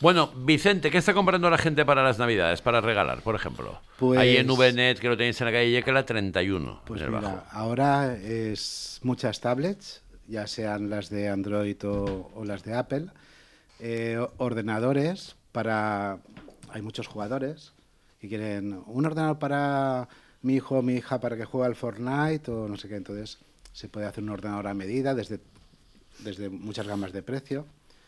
Bueno, Vicente, ¿qué está comprando la gente para las Navidades, para regalar, por ejemplo? Pues, ahí en VNet, que lo tenéis en la calle Yecla 31, Pues en el mira, bajo. ahora es muchas tablets, ya sean las de Android o las de Apple, ordenadores para... Hay muchos jugadores que quieren un ordenador para mi hijo o mi hija para que juegue al Fortnite o no sé qué, entonces se puede hacer un ordenador a medida desde muchas gamas de precio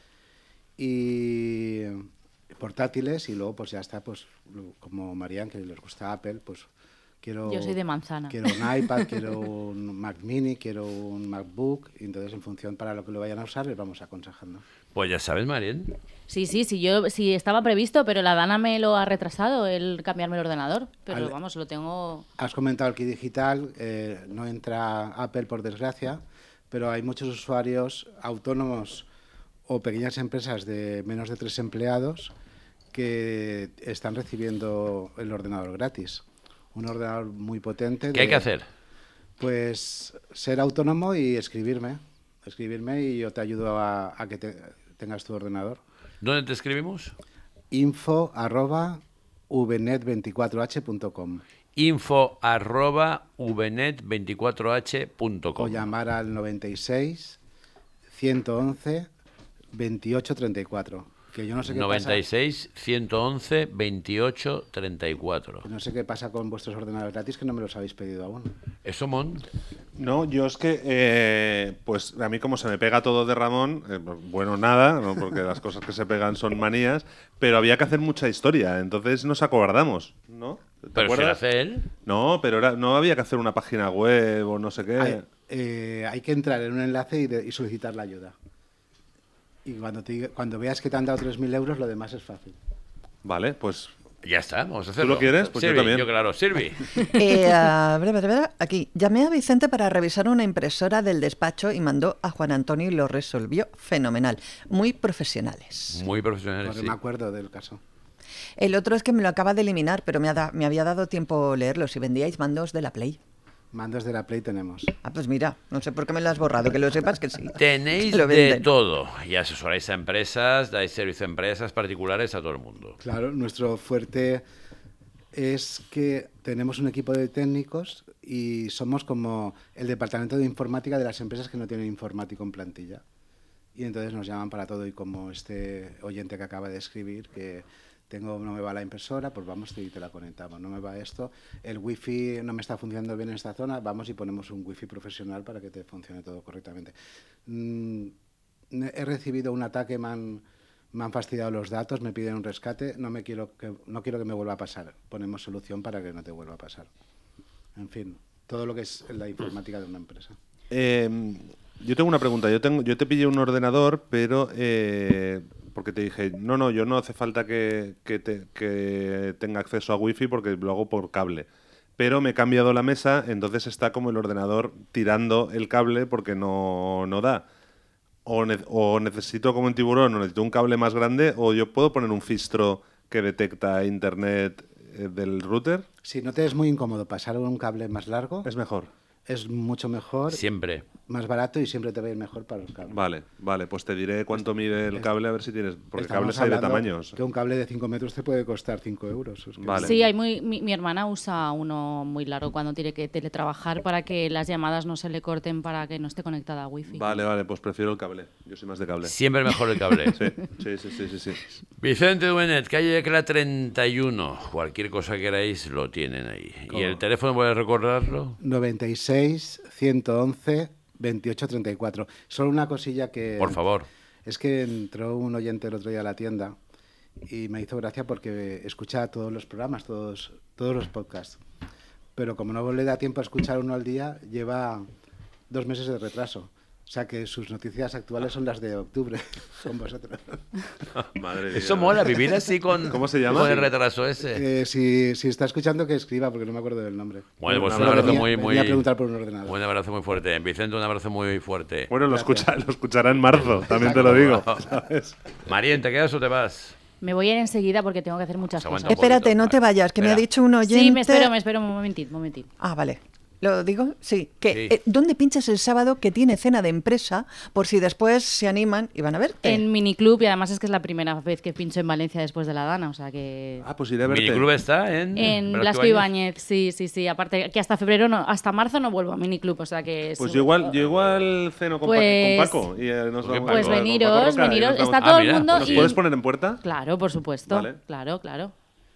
y portátiles y luego pues ya está, pues como Marian, que les gusta Apple, pues Yo soy de manzana. quiero un iPad, quiero un Mac Mini, quiero un MacBook, y entonces en función para lo que lo vayan a usar les vamos aconsejando. Pues ya sabes, Marian. Sí, sí estaba previsto, pero la Dana me lo ha retrasado el cambiarme el ordenador. Pero vamos, lo tengo... Has comentado el kit digital, no entra Apple por desgracia, pero hay muchos usuarios autónomos o pequeñas empresas de menos de 3 empleados que están recibiendo el ordenador gratis. Un ordenador muy potente. ¿Qué hay que hacer? Pues ser autónomo y escribirme y yo te ayudo a que tengas tu ordenador. ¿Dónde te escribimos? info@vnet24h.com info@vnet24h.com o llamar al 96 111 28 34. Que yo no sé qué 96 111 28 34. pasa. No sé qué pasa con vuestros ordenadores gratis que no me los habéis pedido aún. ¿Eso, Mon? No, yo es que, pues a mí como se me pega todo de Ramón, bueno, nada, ¿no? Porque las cosas que se pegan son manías, pero había que hacer mucha historia, entonces nos acobardamos, ¿no? ¿Te ¿Pero si lo acuerdas? hace él? No, pero no había que hacer una página web o no sé qué. Hay que entrar en un enlace y solicitar la ayuda. Y cuando veas que te han dado 3.000 euros, lo demás es fácil. Vale, pues Ya está, vamos a hacerlo. ¿Tú lo quieres? Pues Sirvi, yo también. claro, Sirvi. Aquí. Llamé a Vicente para revisar una impresora del despacho y mandó a Juan Antonio y lo resolvió fenomenal. Muy profesionales. Muy profesional, Porque sí. me acuerdo del caso. El otro es que me lo acaba de eliminar, pero me había dado tiempo leerlo. Si vendíais mandos de la Play. Mandos de la Play tenemos. Ah, pues mira, no sé por qué me lo has borrado, que lo sepas que sí. Tenéis Lo de venden. todo. Y asesoráis a empresas, dais servicio a empresas particulares, a todo el mundo. Claro, nuestro fuerte es que tenemos un equipo de técnicos y somos como el departamento de informática de las empresas que no tienen informático en plantilla. Y entonces nos llaman para todo y como este oyente que acaba de escribir que no me va la impresora, pues vamos y te la conectamos. No me va esto, el wifi no me está funcionando bien en esta zona, vamos y ponemos un wifi profesional para que te funcione todo correctamente. He recibido un ataque, me han fastidiado los datos, me piden un rescate, no quiero que me vuelva a pasar. Ponemos solución para que no te vuelva a pasar. En fin, todo lo que es la informática de una empresa. Yo tengo una pregunta. Yo te pillé un ordenador, pero porque te dije, no, yo no hace falta que tenga acceso a wifi porque lo hago por cable. Pero me he cambiado la mesa, entonces está como el ordenador tirando el cable porque no da. O necesito como en Tiburón, o necesito un cable más grande, o yo puedo poner un fistro que detecta internet del router. Si no te es muy incómodo pasar un cable más largo, Es mejor. es mucho mejor, Siempre. más barato y siempre te va a ir mejor para los cables. Vale, pues te diré cuánto mide el cable, a ver si tienes. Porque Estamos cables hay de hablando tamaños. Que un cable de 5 metros te puede costar 5 euros. Es que Vale. Sí, mi hermana usa uno muy largo cuando tiene que teletrabajar para que las llamadas no se le corten para que no esté conectada a wifi. Vale, pues prefiero el cable. Yo soy más de cable. Siempre mejor el cable. Sí. Vicente Duenet, calle Yecla 31. Cualquier cosa que queráis lo tienen ahí. ¿Y el teléfono puedes recordarlo? 96 111 28 34. Solo una cosilla que... Por favor. Es que entró un oyente el otro día a la tienda y me hizo gracia porque escucha todos los programas, todos los podcasts. Pero como no le da tiempo a escuchar uno al día, lleva 2 meses de retraso. O sea que sus noticias actuales son las de octubre, con vosotros. Madre mía. Eso mola, vivir así con, ¿Cómo se llama? con el retraso ese. Si está escuchando, que escriba, porque no me acuerdo del nombre. Bueno, pues un Pero abrazo venía a preguntar por un ordenador. Un abrazo muy fuerte. Vicente, un abrazo muy fuerte. Bueno, lo escuchará en marzo, también te lo digo. ¿Sabes? Marien, ¿te quedas o te vas? Me voy a ir enseguida porque tengo que hacer muchas Se aguanta cosas. un poquito. Espérate, no te vayas, que me ha Espera. dicho un oyente... Sí, me espero un momentito. Ah, vale. ¿Lo digo? Sí. Sí. ¿Dónde pinchas el sábado que tiene cena de empresa por si después se animan y van a verte? En Miniclub, y además es que es la primera vez que pincho en Valencia después de la Dana, o sea que... Ah, pues iré a verte. Miniclub está en Blasco Ibáñez, sí. Aparte que hasta febrero, hasta marzo no vuelvo a Miniclub, o sea que... Pues yo igual ceno con Paco. Y, nos vamos Pues con veniros, Paco Roca y nos está vamos. todo mira, el mundo... ¿Nos y- puedes poner en puerta? Claro, por supuesto, Vale. claro.